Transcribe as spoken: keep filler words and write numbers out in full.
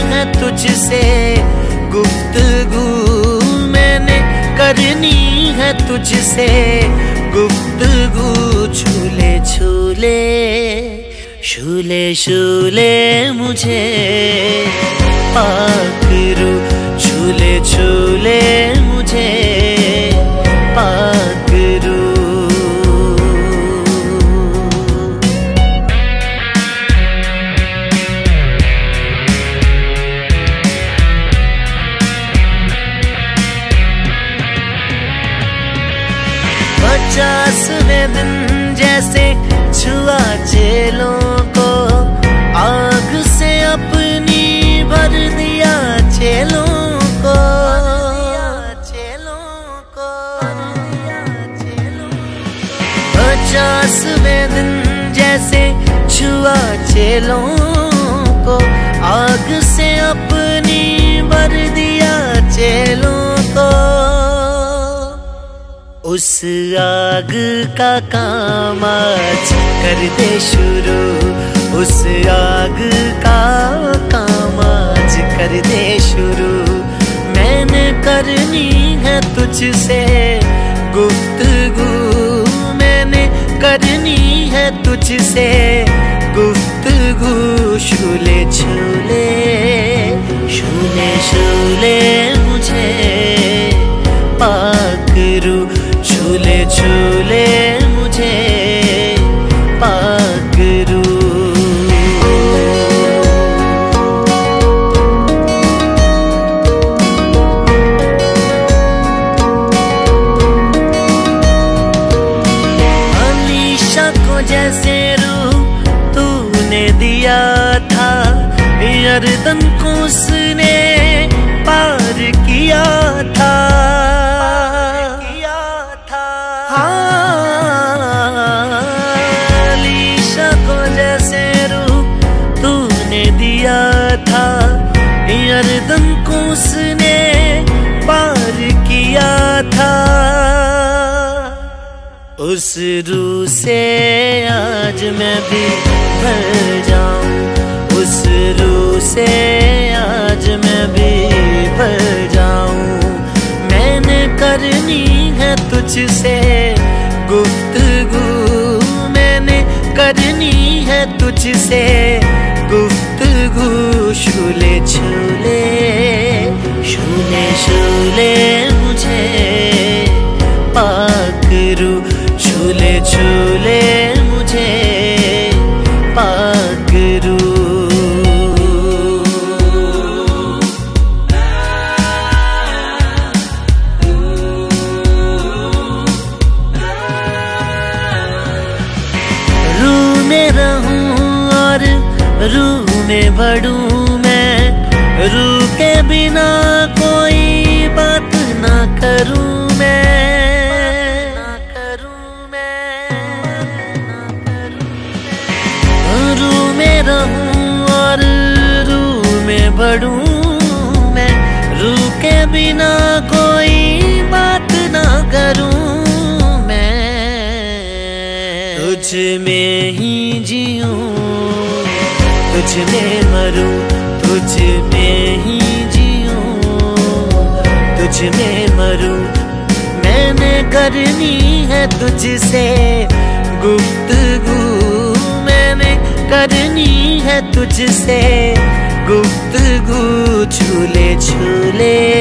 है तुझसे गुफ्तगू, मैंने करनी है तुझसे गुफ्तगू। झूले झूले झूले झूले मुझे पाकरू, झूले झूले मुझे पाकरू। पचासवें दिन जैसे छुआ चेलों को, आग से अपनी भर दिया चेलों को, चेलों को। पचासवें दिन जैसे छुआ चेलों को, आग से अपनी भर दिया चेलों को। उस आग का काम आज कर दे शुरू, उस आग का काम आज कर दे शुरू। मैंने करनी है तुझसे गुफ्तगू, मैंने करनी है तुझसे गुफ्तगू। झूले झूले झूले झूले मुझे पाकरू, झूले झूले मुझे पाकरू। अमीशा को जैसे रूह तूने दिया था, यरदन को उसने पार किया था। था यरदन को उसने पार किया था। उस रूह से आज मैं भी भर जाऊं, उस रूह से आज मैं भी भर जाऊं। मैंने करनी है तुझसे गुफ्तगू, मैंने करनी है तुझसे गुफ्तगू। झूले झूले झूले झूले मुझे पाकरू, झूले झूले मुझे पाकरू। रूह में रहूं और रूह में बढ़ूं मैं, रूह के बिना कोई बात ना करूं मैं, ना करूं मैं, ना करूं मैं। रूह में रहूं और रूह में बढ़ूं मैं, रूह के बिना कोई बात ना करूं मैं। तुझ में ही जीऊं, तुझ में मरूं, तुझ में ही जीऊं, तुझ में मरूं। मैंने करनी है तुझसे गुफ्तगू, मैंने करनी है तुझसे गुफ्तगू। झूले झूले